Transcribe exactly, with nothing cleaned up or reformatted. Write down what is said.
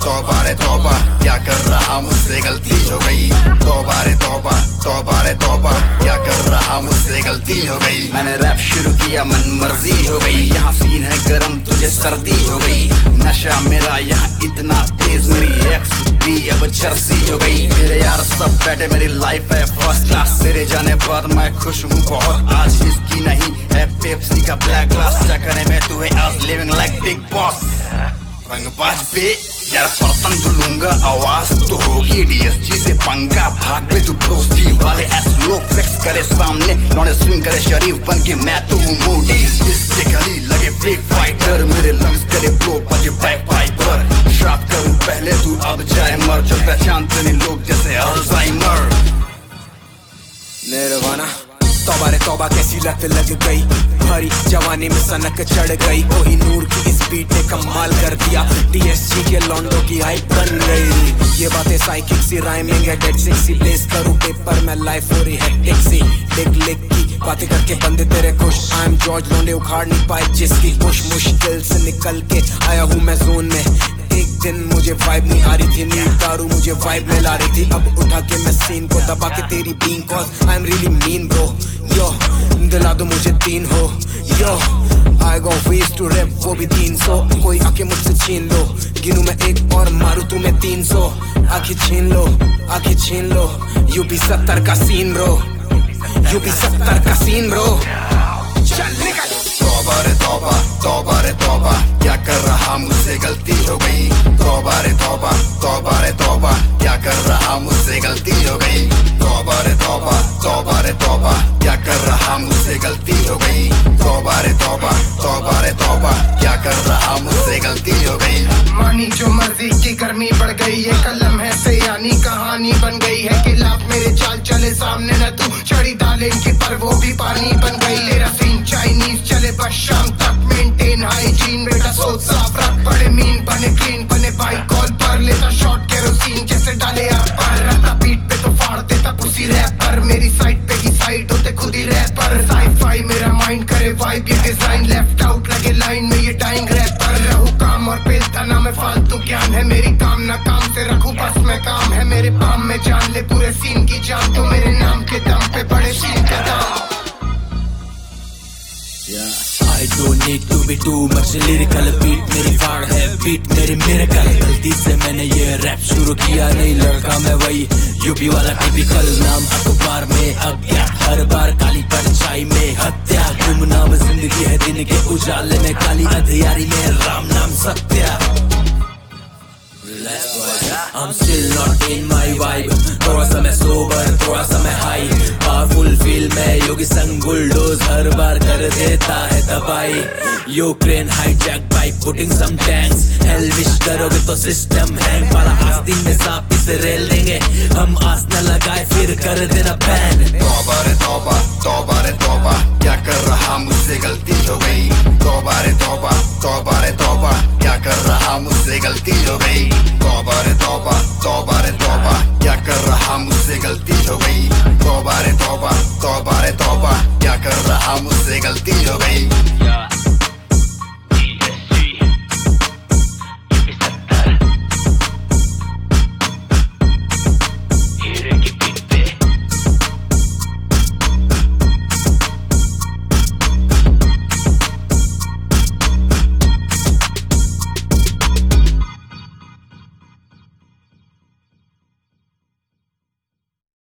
तौबा रे तौबा, क्या कर रहा मुझसे गलती हो गई। तौबा रे तौबा, तौबा रे तौबा, क्या कर रहा मुझसे गलती हो गई। मैंने रैप शुरू किया, मन मर्जी हो गई। यहाँ सीन है गरम, तुझे सर्दी हो गई। नशा मेरा यहाँ इतना तेज, मेरी एक्स भी अब चर्सी हो गई। मेरे यार सब बैठे, मेरी लाइफ है फर्स्ट क्लास। तेरे जाने पर मैं खुश हूँ बहुत, आज इसकी नहीं है पेप्सी का ब्लैक ग्लास। चक्कर में तू है आज लिविंग लाइक बिग बॉस। रंगबाज पे यार बर्तन धुलूंगा, आवाज तो होगी डीएसजी से पंगा। भाग पे तू दोस्ती वाले ऐसे लोग फ्लेक्स करे सामने, नॉन स्विंग करे शरीफ बन के मैं तो हूँ मोटी। इसके गली लगे ब्रेक फाइटर, मेरे लंग्स करे ब्लो बजे बैक फाइबर। श्राप करूँ पहले तू अब जाए मर, जो पहचानते नहीं लोग जैसे अल्जाइमर। निर्वाणा तौबा रे तौबा, कैसी लत लग गई। भरी जवानी में सनक चढ़ गई। कोई नूर की इस बीट ने कमाल कर दिया। टीएसजी के लॉन्डो की हाइप बन गई। ये बातें साइकिक सी राइमिंग है, डेड सिक्स सी प्लेस करूँ पेपर में लाइफ हो रही है टेक्सी। लिख लिख की बातें करके बंदे तेरे खुश। आई एम जॉर्ज, लोंडे उखाड़ नहीं पाए जिसकी कुछ। मुश्किल से निकल के आया हूँ मैं जोन में। एक दिन मुझे वाइब नहीं आ रही थी, नींद दारू मुझे वाइब में ला रही थी। अब उठा के मैं सीन को दबा के तेरी बीन, cause I am really mean bro. Yo दिला दो मुझे तीन हो, yo I go ways to rap, वो भी तीन सौ। कोई आके मुझसे छीन लो, गिनू मैं एक और मारू तुम्हें तीन सौ। आखिर छीन लो, आखिर छीन लो, यूपी सत्तर का सीन ब्रो, यूपी सत्तर का सीन ब्रो। चल निकल। तौबा रे तौबा, तौबा रे तौबा, क्या कर रहा मुझसे गलती हो गई। तौबा रे तौबा, तौबा रे तौबा, क्या कर रहा मुझसे गलती हो गई। तौबा रे तौबा, तौबा रे तौबा, क्या कर रहा मुझसे गलती हो गई। तौबा रे तौबा, तौबा रे तौबा, क्या कर रहा मुझसे गलती हो गई। मानी जो मर्जी की गर्मी बढ़ गई, ये कलम है से यानी कहानी बन गई है। खिलाफ मेरे चाल चले सामने न तू चढ़ी डाले इनकी, पर वो भी पानी बन गई। तेरा सीन चाइनीज चले बस शाम तक, मेंटेन हाइजीन बेटा सोच साफ रख। बड़े मीन बने क्लीन बने भाई, कॉल पर लेता शॉट केरोसिन जैसे डाले आप पर। रहता बीट पे तो फाड़ देता पुसी रैपर, मेरी साइड पे की साइड होते खुद ही रैपर। साई-फाई मेरा माइंड करे वाइब, ये डिजाइन लेफ्ट आउट लगे लाइन में ये डाइंग रैपर। रहूं काम और पेलता ना मैं फालतू ज्ञान है मेरी, काम ना काम से रखूं बस मैं काम है मेरे पाम में। जान ले पूरे सीन की जान तो मेरे नाम के दम पे बड़े सीन का दाम। I don't need to be too much lyrical, beat मेरी फाड़ है, बीट मेरी मिरेकल। गलती से मैंने ये रैप शुरू किया, नहीं लड़का मैं वही यूपी वाला टिपिकल। नाम अखबार में अज्ञात, हर बार काली परछाई में हत्या। गुमनाम जिंदगी है दिन के उजाले में, काली अंधियारी में राम नाम Satya. I'm still not in my vibe, थोड़ा सा मैं सोबर, थोड़ा सा मैं हाई। पावरफुल फील में योगी संग बुलडोज हर बार कर देता है तबाही। Ukraine hijack by putting some tanks, hell wish करोगे तो सिस्टम हैंग। वाला आस्तीन में सांप इसे रेल देंगे हम, आस न लगाए फिर कर देना बैन। तौबा रे तौबा, तौबा रे तौबा, क्या कर रहा मुझसे गलती हो